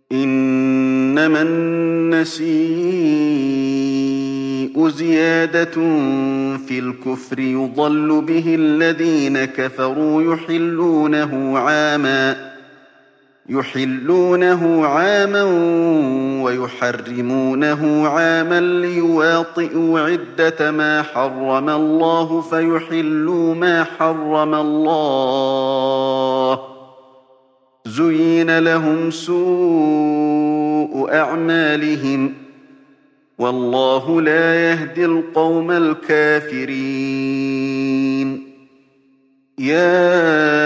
إنما النسيء زيادة في الكفر يضل به الذين كفروا يحلونه عاما ويحرمونه عاما ليواطئوا عدة ما حرم الله فيحلوا ما حرم الله. زين لهم سوء أعمالهم والله لا يهدي القوم الكافرين. يا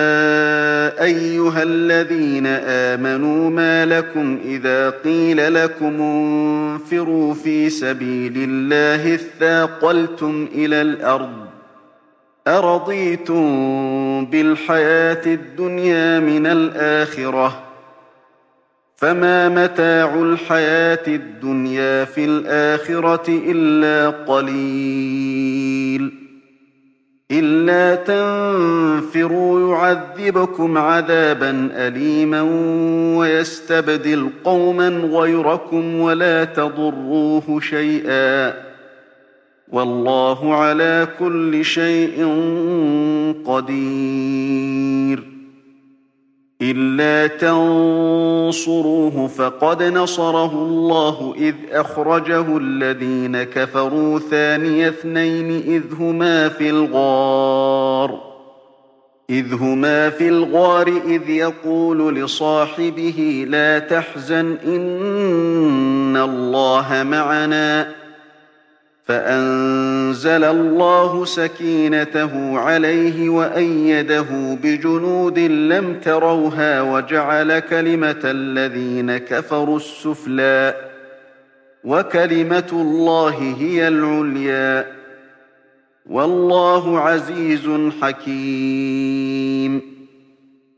أيها الذين آمنوا ما لكم إذا قيل لكم انفروا في سبيل الله اثاقلتم إلى الأرض أرضيتم بالحياة الدنيا من الآخرة فما متاع الحياة الدنيا في الآخرة إلا قليل. إلا تنفروا يعذبكم عذابا أليما ويستبدل قوما غيركم ولا تضروه شيئا والله على كل شيء قدير. إلا تنصروه فقد نصره الله إذ أخرجه الذين كفروا ثاني اثنين إذ هما في الغار إذ يقول لصاحبه لا تحزن إن الله معنا فأنزل الله سكينته عليه وأيده بجنود لم تروها وجعل كلمة الذين كفروا السفلى وكلمة الله هي العليا والله عزيز حكيم.